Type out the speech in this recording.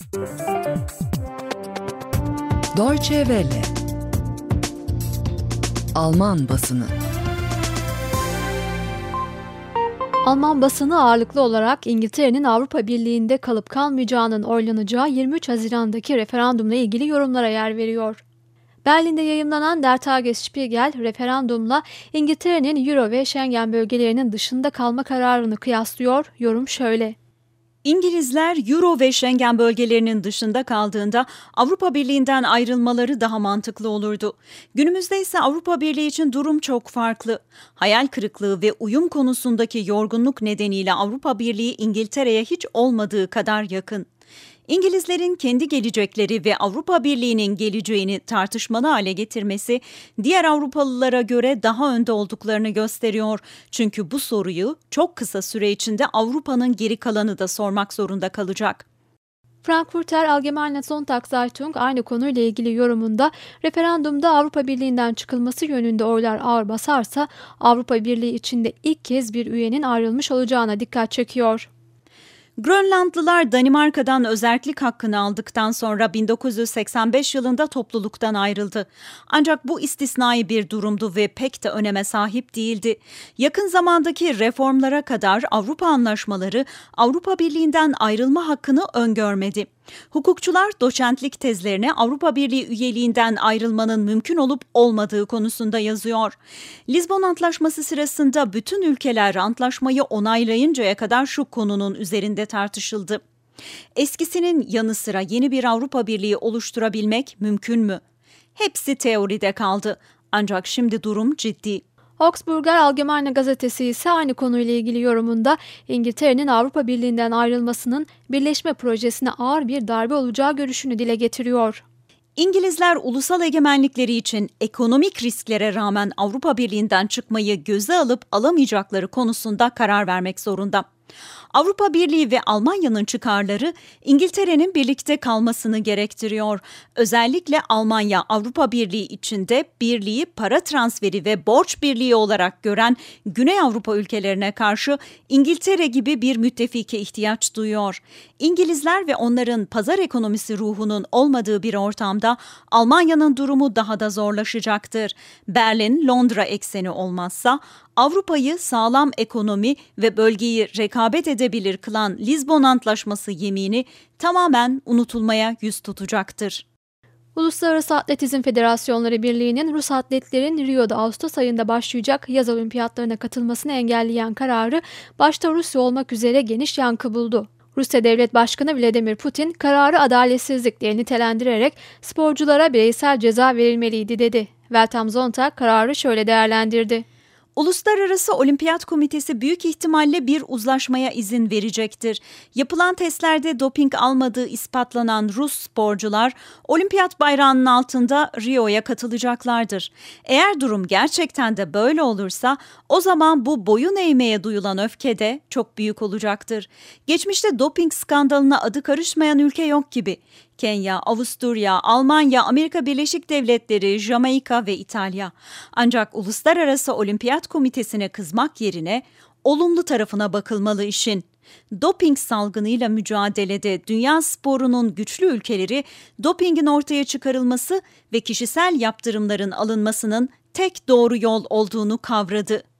Deutsche Welle. Alman basını. Alman basını ağırlıklı olarak İngiltere'nin Avrupa Birliği'nde kalıp kalmayacağının oylanacağı 23 Haziran'daki referandumla ilgili yorumlara yer veriyor. Berlin'de yayımlanan Der Tagesspiegel, referandumla İngiltere'nin Euro ve Schengen bölgelerinin dışında kalma kararını kıyaslıyor. Yorum şöyle: İngilizler Euro ve Schengen bölgelerinin dışında kaldığında Avrupa Birliği'nden ayrılmaları daha mantıklı olurdu. Günümüzde ise Avrupa Birliği için durum çok farklı. Hayal kırıklığı ve uyum konusundaki yorgunluk nedeniyle Avrupa Birliği İngiltere'ye hiç olmadığı kadar yakın. İngilizlerin kendi gelecekleri ve Avrupa Birliği'nin geleceğini tartışmalı hale getirmesi diğer Avrupalılara göre daha önde olduklarını gösteriyor. Çünkü bu soruyu çok kısa süre içinde Avrupa'nın geri kalanı da sormak zorunda kalacak. Frankfurter Allgemeine Sonntagszeitung aynı konuyla ilgili yorumunda referandumda Avrupa Birliği'nden çıkılması yönünde oylar ağır basarsa Avrupa Birliği içinde ilk kez bir üyenin ayrılmış olacağına dikkat çekiyor. Grönlandlılar Danimarka'dan özerklik hakkını aldıktan sonra 1985 yılında topluluktan ayrıldı. Ancak bu istisnai bir durumdu ve pek de öneme sahip değildi. Yakın zamandaki reformlara kadar Avrupa anlaşmaları Avrupa Birliği'nden ayrılma hakkını öngörmedi. Hukukçular doçentlik tezlerine Avrupa Birliği üyeliğinden ayrılmanın mümkün olup olmadığı konusunda yazıyor. Lizbon Antlaşması sırasında bütün ülkeler antlaşmayı onaylayıncaya kadar şu konunun üzerinde tartışıldı. Eskisinin yanı sıra yeni bir Avrupa Birliği oluşturabilmek mümkün mü? Hepsi teoride kaldı. Ancak şimdi durum ciddi. Augsburger Allgemeine gazetesi ise aynı konuyla ilgili yorumunda İngiltere'nin Avrupa Birliği'nden ayrılmasının birleşme projesine ağır bir darbe olacağı görüşünü dile getiriyor. İngilizler ulusal egemenlikleri için ekonomik risklere rağmen Avrupa Birliği'nden çıkmayı göze alıp alamayacakları konusunda karar vermek zorunda. Avrupa Birliği ve Almanya'nın çıkarları İngiltere'nin birlikte kalmasını gerektiriyor. Özellikle Almanya Avrupa Birliği içinde birliği para transferi ve borç birliği olarak gören Güney Avrupa ülkelerine karşı İngiltere gibi bir müttefike ihtiyaç duyuyor. İngilizler ve onların pazar ekonomisi ruhunun olmadığı bir ortamda Almanya'nın durumu daha da zorlaşacaktır. Berlin-Londra ekseni olmazsa Avrupa'yı sağlam ekonomi ve bölgeyi rekabet edebilir kılan Lizbon Antlaşması yemini tamamen unutulmaya yüz tutacaktır. Uluslararası Atletizm Federasyonları Birliği'nin Rus atletlerin Rio'da Ağustos ayında başlayacak yaz olimpiyatlarına katılmasını engelleyen kararı başta Rusya olmak üzere geniş yankı buldu. Rusya Devlet Başkanı Vladimir Putin kararı adaletsizlik diye nitelendirerek sporculara bireysel ceza verilmeliydi dedi. Welt am Sonntag kararı şöyle değerlendirdi: Uluslararası Olimpiyat Komitesi büyük ihtimalle bir uzlaşmaya izin verecektir. Yapılan testlerde doping almadığı ispatlanan Rus sporcular olimpiyat bayrağının altında Rio'ya katılacaklardır. Eğer durum gerçekten de böyle olursa o zaman bu boyun eğmeye duyulan öfke de çok büyük olacaktır. Geçmişte doping skandalına adı karışmayan ülke yok gibi. Kenya, Avusturya, Almanya, Amerika Birleşik Devletleri, Jamaika ve İtalya. Ancak Uluslararası Olimpiyat Komitesi'ne kızmak yerine olumlu tarafına bakılmalı işin. Doping salgınıyla mücadelede dünya sporunun güçlü ülkeleri dopingin ortaya çıkarılması ve kişisel yaptırımların alınmasının tek doğru yol olduğunu kavradı.